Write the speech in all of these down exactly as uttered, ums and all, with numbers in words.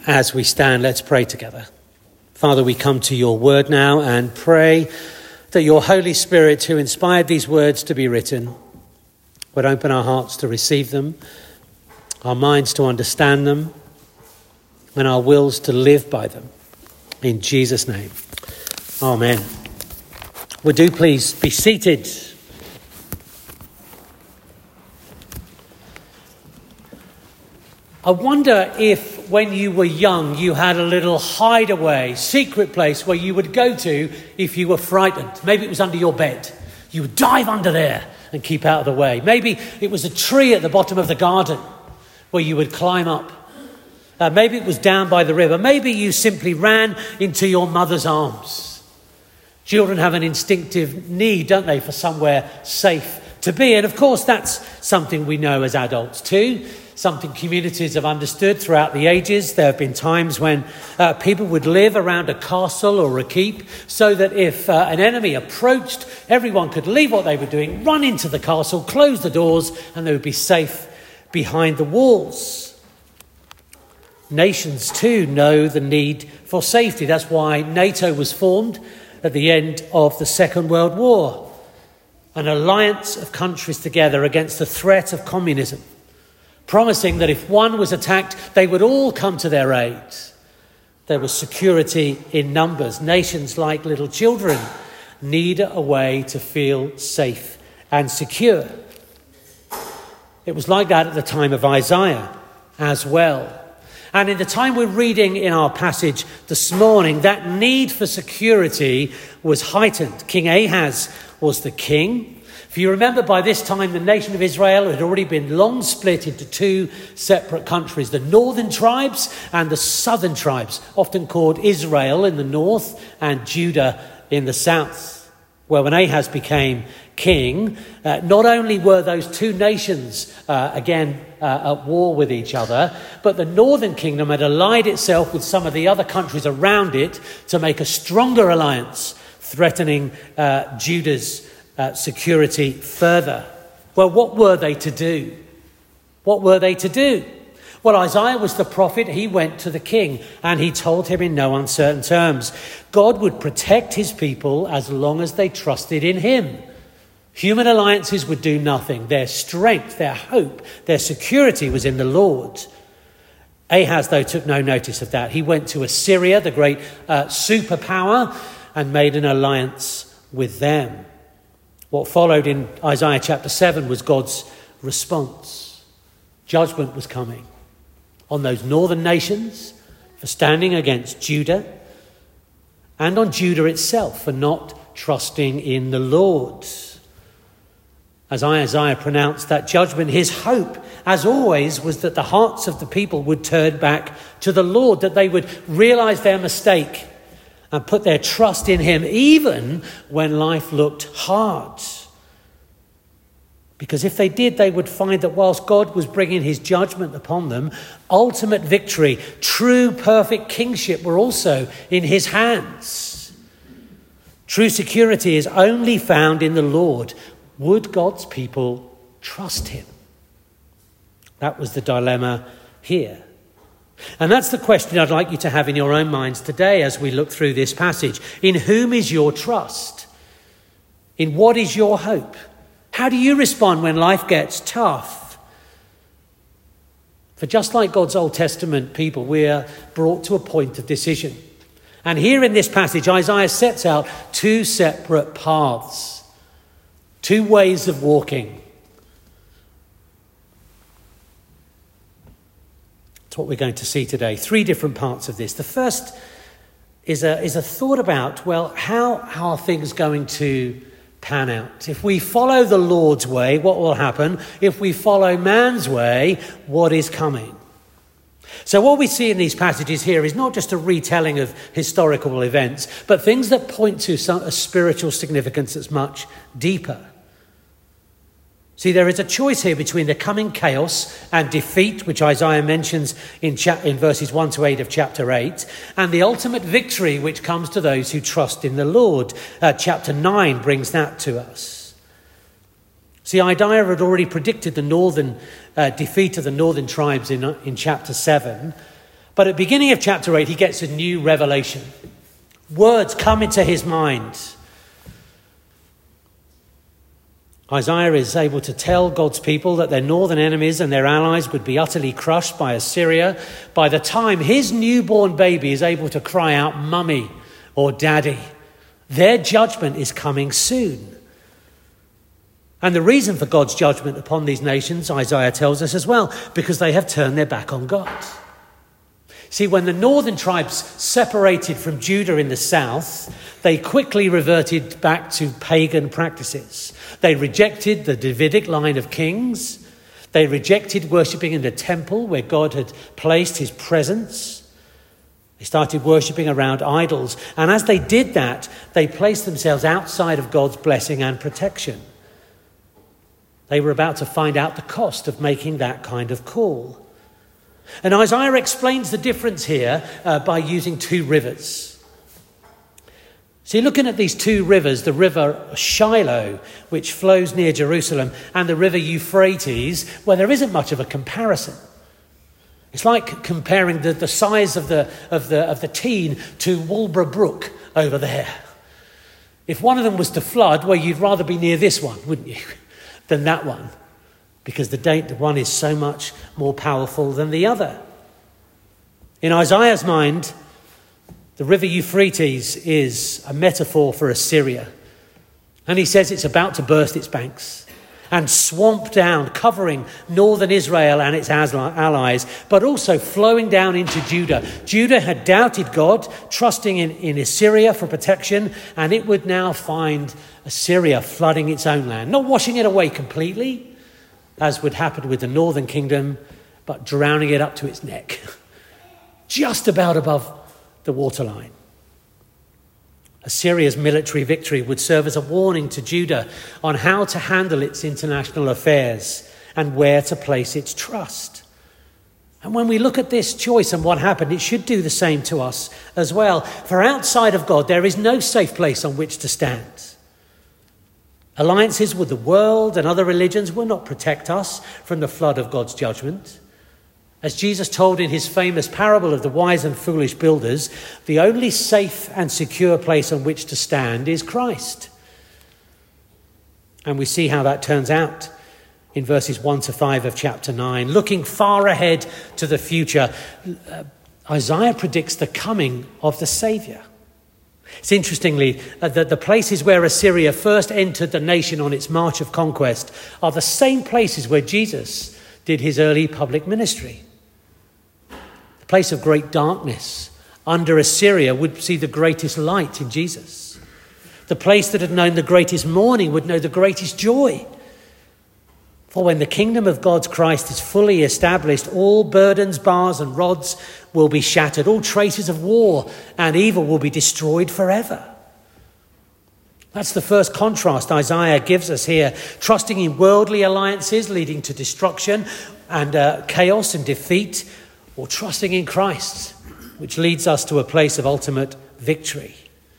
As we stand, let's pray together. Father, we come to your word now and pray that your Holy Spirit, who inspired these words to be written, would open our hearts to receive them, our minds to understand them, and our wills to live by them. In Jesus' name, amen. Would you please be seated? I wonder if when you were young you had a little hideaway, secret place where you would go to if you were frightened. Maybe it was under your bed. You would dive under there and keep out of the way. Maybe it was a tree at the bottom of the garden where you would climb up. Uh, maybe it was down by the river. Maybe you simply ran into your mother's arms. Children have an instinctive need, don't they, for somewhere safe to be. And of course, that's something we know as adults too. Something communities have understood throughout the ages. There have been times when uh, people would live around a castle or a keep so that if uh, an enemy approached, everyone could leave what they were doing, run into the castle, close the doors, and they would be safe behind the walls. Nations too know the need for safety. That's why NATO was formed at the end of the Second World War. An alliance of countries together against the threat of communism, promising that if one was attacked, they would all come to their aid. There was security in numbers. Nations, like little children, need a way to feel safe and secure. It was like that at the time of Isaiah as well. And in the time we're reading in our passage this morning, that need for security was heightened. King Ahaz was the king. If you remember, by this time, the nation of Israel had already been long split into two separate countries, the northern tribes and the southern tribes, often called Israel in the north and Judah in the south. Well, when Ahaz became king, uh, not only were those two nations uh, again uh, at war with each other, but the northern kingdom had allied itself with some of the other countries around it to make a stronger alliance, threatening uh, Judah's Uh, security further. Well, what were they to do? What were they to do? Well, Isaiah was the prophet. He went to the king and he told him in no uncertain terms, God would protect his people as long as they trusted in him. Human alliances would do nothing. Their strength, their hope, their security was in the Lord. Ahaz, though, took no notice of that. He went to Assyria, the great uh, superpower, and made an alliance with them. What followed in Isaiah chapter seven was God's response. Judgment was coming on those northern nations for standing against Judah, and on Judah itself for not trusting in the Lord. As Isaiah pronounced that judgment, his hope, as always, was that the hearts of the people would turn back to the Lord, that they would realize their mistake and put their trust in him even when life looked hard. Because if they did, they would find that whilst God was bringing his judgment upon them, ultimate victory, true perfect kingship were also in his hands. True security is only found in the Lord. Would God's people trust him? That was the dilemma here. And that's the question I'd like you to have in your own minds today as we look through this passage. In whom is your trust? In what is your hope? How do you respond when life gets tough? For just like God's Old Testament people, we are brought to a point of decision. And here in this passage, Isaiah sets out two separate paths, two ways of walking. What we're going to see today. Three different parts of this. The first is a is a thought about, well, how, how are things going to pan out? If we follow the Lord's way, what will happen? If we follow man's way, what is coming? So what we see in these passages here is not just a retelling of historical events, but things that point to some, a spiritual significance that's much deeper. See, there is a choice here between the coming chaos and defeat, which Isaiah mentions in, cha- in verses one to eight of chapter eight, and the ultimate victory which comes to those who trust in the Lord. Uh, chapter nine brings that to us. See, Isaiah had already predicted the northern uh, defeat of the northern tribes in, uh, in chapter seven, But at the beginning of chapter eight, he gets a new revelation. Words come into his mind. Isaiah is able to tell God's people that their northern enemies and their allies would be utterly crushed by Assyria by the time his newborn baby is able to cry out, "Mummy," or "Daddy." Their judgment is coming soon. And the reason for God's judgment upon these nations, Isaiah tells us as well, because they have turned their back on God. See, when the northern tribes separated from Judah in the south, they quickly reverted back to pagan practices. They rejected the Davidic line of kings. They rejected worshipping in the temple where God had placed his presence. They started worshipping around idols. And as they did that, they placed themselves outside of God's blessing and protection. They were about to find out the cost of making that kind of call. And Isaiah explains the difference here uh, by using two rivers. See, looking at these two rivers, the river Shiloh, which flows near Jerusalem, and the river Euphrates, well, there isn't much of a comparison. It's like comparing the, the size of the, of, the, of the Tean to Walborough Brook over there. If one of them was to flood, well, you'd rather be near this one, wouldn't you, than that one, because the, date, the one is so much more powerful than the other. In Isaiah's mind, the river Euphrates is a metaphor for Assyria. And he says it's about to burst its banks and swamp down, covering northern Israel and its allies, but also flowing down into Judah. Judah had doubted God, trusting in, in Assyria for protection, and it would now find Assyria flooding its own land, not washing it away completely, as would happen with the northern kingdom, but drowning it up to its neck, just about above the waterline. Assyria's military victory would serve as a warning to Judah on how to handle its international affairs and where to place its trust. And when we look at this choice and what happened, it should do the same to us as well. For outside of God, there is no safe place on which to stand. Alliances with the world and other religions will not protect us from the flood of God's judgment. As Jesus told in his famous parable of the wise and foolish builders, the only safe and secure place on which to stand is Christ. And we see how that turns out in verses one to five of chapter nine. Looking far ahead to the future, uh, Isaiah predicts the coming of the Saviour. It's interestingly uh, that the places where Assyria first entered the nation on its march of conquest are the same places where Jesus did his early public ministry. The place of great darkness under Assyria would see the greatest light in Jesus. The place that had known the greatest mourning would know the greatest joy. For when the kingdom of God's Christ is fully established, all burdens, bars and rods will be shattered. All traces of war and evil will be destroyed forever. That's the first contrast Isaiah gives us here. Trusting in worldly alliances leading to destruction and uh, chaos and defeat, or trusting in Christ, which leads us to a place of ultimate victory.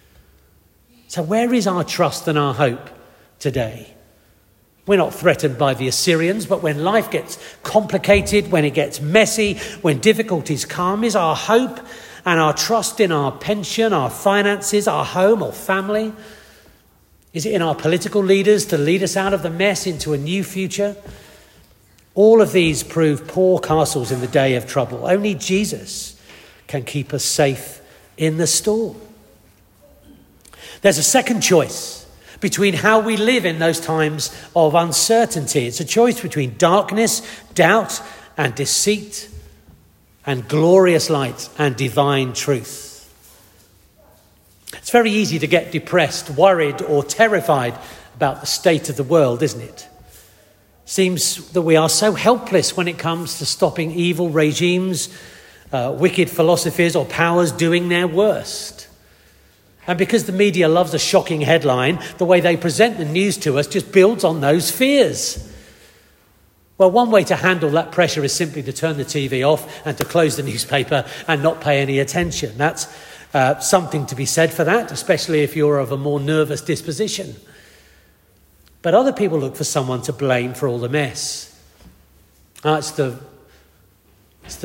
So where is our trust and our hope today? We're not threatened by the Assyrians, but when life gets complicated, when it gets messy, when difficulties come, is our hope and our trust in our pension, our finances, our home or family? Is it in our political leaders to lead us out of the mess into a new future? All of these prove poor castles in the day of trouble. Only Jesus can keep us safe in the storm. There's a second choice between how we live in those times of uncertainty. It's a choice between darkness, doubt, and deceit, and glorious light and divine truth. It's very easy to get depressed, worried, or terrified about the state of the world, isn't it? Seems that we are so helpless when it comes to stopping evil regimes, uh, wicked philosophies, or powers doing their worst. And because the media loves a shocking headline, the way they present the news to us just builds on those fears. Well, one way to handle that pressure is simply to turn the T V off and to close the newspaper and not pay any attention. That's uh, something to be said for that, especially if you're of a more nervous disposition. But other people look for someone to blame for all the mess. Uh, it's the, it's the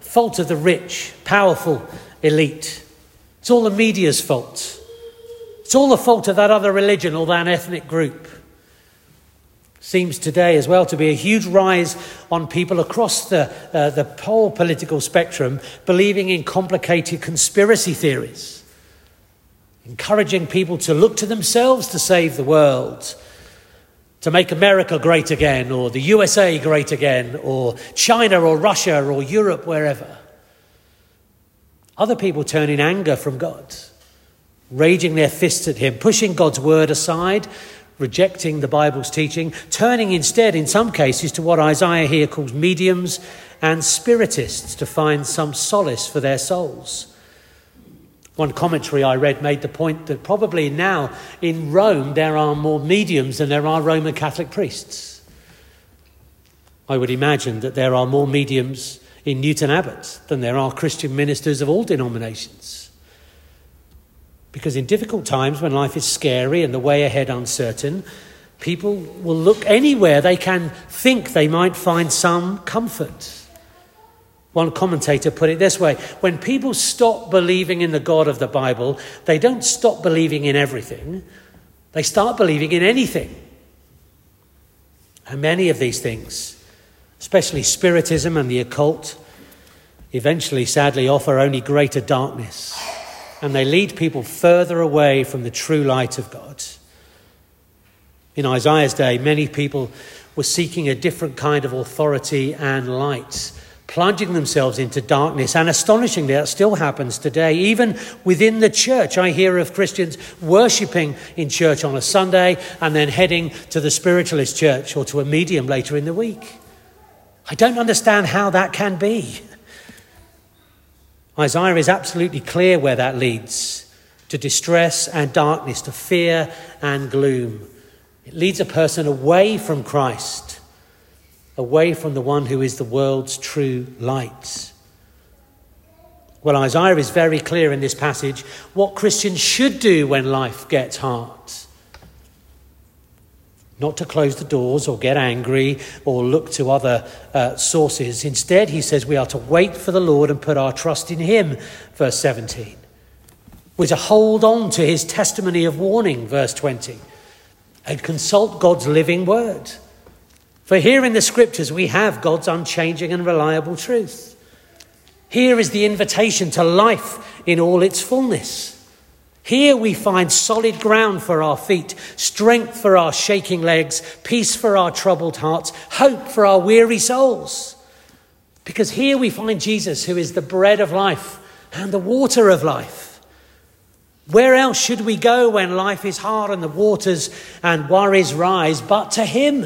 fault of the rich, powerful elite. It's all the media's fault. It's all the fault of that other religion or that ethnic group. Seems today as well to be a huge rise on people across the, uh, the whole political spectrum believing in complicated conspiracy theories, encouraging people to look to themselves to save the world, to make America great again, or the U S A great again, or China or Russia or Europe, wherever. Other people turn in anger from God, raging their fists at him, pushing God's word aside, rejecting the Bible's teaching, turning instead, in some cases, to what Isaiah here calls mediums and spiritists to find some solace for their souls. One commentary I read made the point that probably now in Rome there are more mediums than there are Roman Catholic priests. I would imagine that there are more mediums in Newton Abbot than there are Christian ministers of all denominations. Because in difficult times when life is scary and the way ahead uncertain, people will look anywhere they can think they might find some comfort. One commentator put it this way: when people stop believing in the God of the Bible, they don't stop believing in everything, they start believing in anything. And many of these things, especially spiritism and the occult, eventually sadly offer only greater darkness, and they lead people further away from the true light of God. In Isaiah's day, many people were seeking a different kind of authority and light, plunging themselves into darkness. And astonishingly, that still happens today. Even within the church, I hear of Christians worshipping in church on a Sunday and then heading to the spiritualist church or to a medium later in the week. I don't understand how that can be. Isaiah is absolutely clear where that leads: to distress and darkness, to fear and gloom. It leads a person away from Christ, away from the one who is the world's true light. Well, Isaiah is very clear in this passage what Christians should do when life gets hard. Not to close the doors or get angry or look to other uh, sources. Instead, he says we are to wait for the Lord and put our trust in him, verse seventeen. We're to hold on to his testimony of warning, verse twenty, and consult God's living word. For here in the scriptures we have God's unchanging and reliable truth. Here is the invitation to life in all its fullness. Here we find solid ground for our feet, strength for our shaking legs, peace for our troubled hearts, hope for our weary souls. Because here we find Jesus, who is the bread of life and the water of life. Where else should we go when life is hard and the waters and worries rise but to him?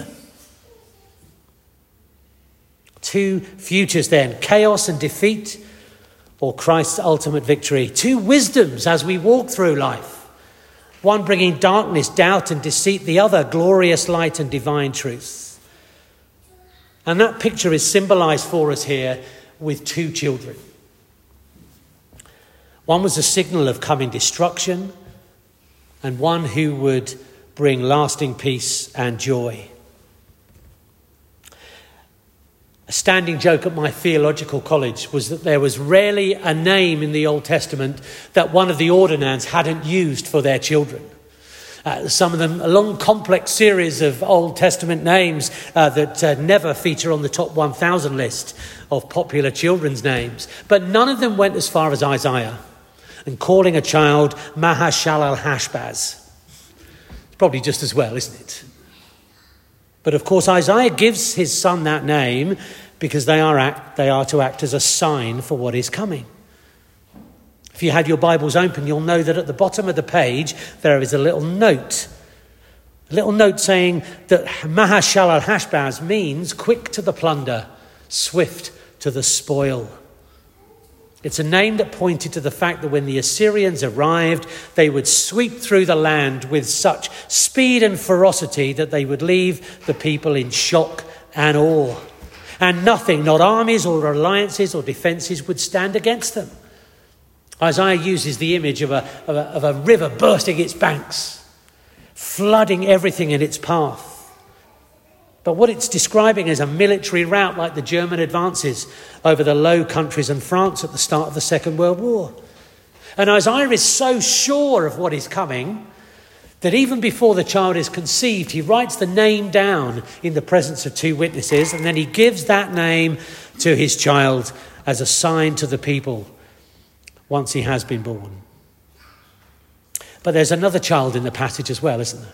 Two futures then: chaos and defeat, or Christ's ultimate victory. Two wisdoms as we walk through life. One bringing darkness, doubt and deceit, the other glorious light and divine truth. And that picture is symbolized for us here with two children. One was a signal of coming destruction, and one who would bring lasting peace and joy. A standing joke at my theological college was that there was rarely a name in the Old Testament that one of the ordinands hadn't used for their children. Uh, some of them, a long complex series of Old Testament names uh, that uh, never feature on the top one thousand list of popular children's names. But none of them went as far as Isaiah and calling a child Maher-shalal-hash-baz. It's probably just as well, isn't it? But of course, Isaiah gives his son that name because they are act, they are to act as a sign for what is coming. If you had your Bibles open, you'll know that at the bottom of the page there is a little note. A little note saying that Maher-shalal-hash-baz means quick to the plunder, swift to the spoil. It's a name that pointed to the fact that when the Assyrians arrived, they would sweep through the land with such speed and ferocity that they would leave the people in shock and awe. And nothing, not armies or alliances or defences, would stand against them. Isaiah uses the image of a, of a, of a river bursting its banks, flooding everything in its path. But what it's describing is a military rout like the German advances over the Low Countries and France at the start of the Second World War. And Isaiah is so sure of what is coming that even before the child is conceived, he writes the name down in the presence of two witnesses, and then he gives that name to his child as a sign to the people once he has been born. But there's another child in the passage as well, isn't there?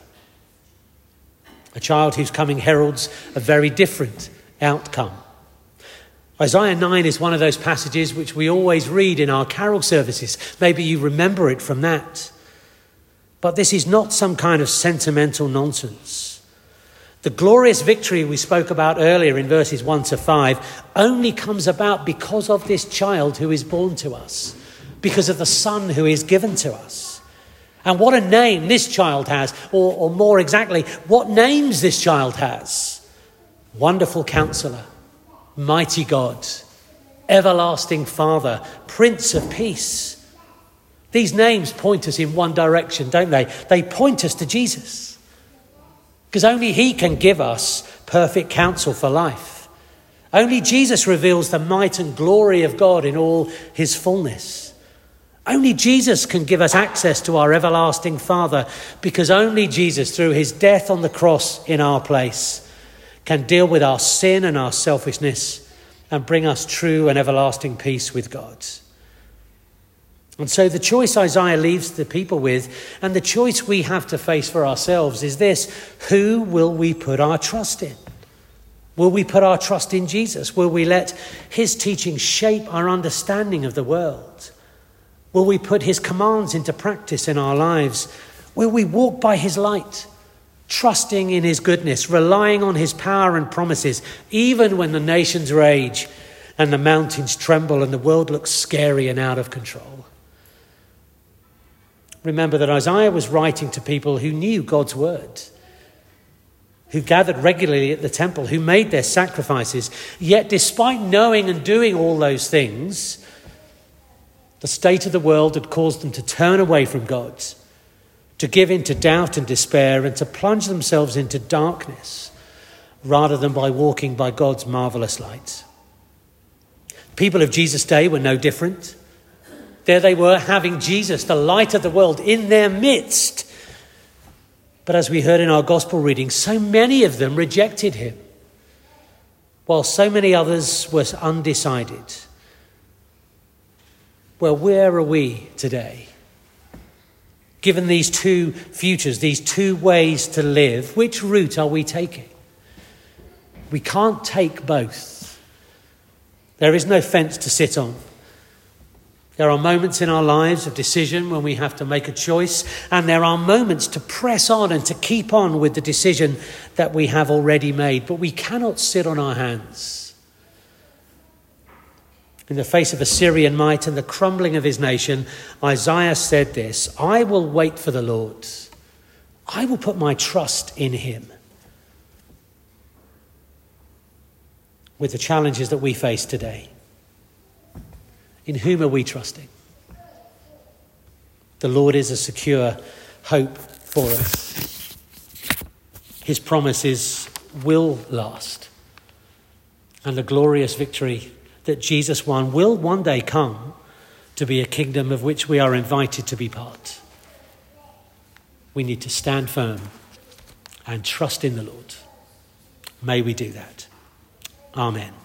A child whose coming heralds a very different outcome. Isaiah nine is one of those passages which we always read in our carol services. Maybe you remember it from that. But this is not some kind of sentimental nonsense. The glorious victory we spoke about earlier in verses one to five only comes about because of this child who is born to us, because of the son who is given to us. And what a name this child has, or, or more exactly, what names this child has. Wonderful Counselor, Mighty God, Everlasting Father, Prince of Peace. These names point us in one direction, don't they? They point us to Jesus. Because only he can give us perfect counsel for life. Only Jesus reveals the might and glory of God in all his fullness. Only Jesus can give us access to our everlasting Father, because only Jesus, through his death on the cross in our place, can deal with our sin and our selfishness and bring us true and everlasting peace with God. And so the choice Isaiah leaves the people with, and the choice we have to face for ourselves, is this: who will we put our trust in? Will we put our trust in Jesus? Will we let his teaching shape our understanding of the world? Will we put his commands into practice in our lives? Will we walk by his light, trusting in his goodness, relying on his power and promises, even when the nations rage and the mountains tremble and the world looks scary and out of control? Remember that Isaiah was writing to people who knew God's word, who gathered regularly at the temple, who made their sacrifices. Yet despite knowing and doing all those things, the state of the world had caused them to turn away from God, to give in to doubt and despair, and to plunge themselves into darkness rather than by walking by God's marvelous light. People of Jesus' day were no different. There they were, having Jesus, the light of the world, in their midst. But as we heard in our gospel reading, so many of them rejected him, while so many others were undecided. Well, where are we today? Given these two futures, these two ways to live, which route are we taking? We can't take both. There is no fence to sit on. There are moments in our lives of decision when we have to make a choice, and there are moments to press on and to keep on with the decision that we have already made. But we cannot sit on our hands. In the face of Assyrian might and the crumbling of his nation, Isaiah said this: I will wait for the Lord. I will put my trust in him. With the challenges that we face today, in whom are we trusting? The Lord is a secure hope for us. His promises will last. And the glorious victory that Jesus won will one day come to be a kingdom of which we are invited to be part. We need to stand firm and trust in the Lord. May we do that. Amen.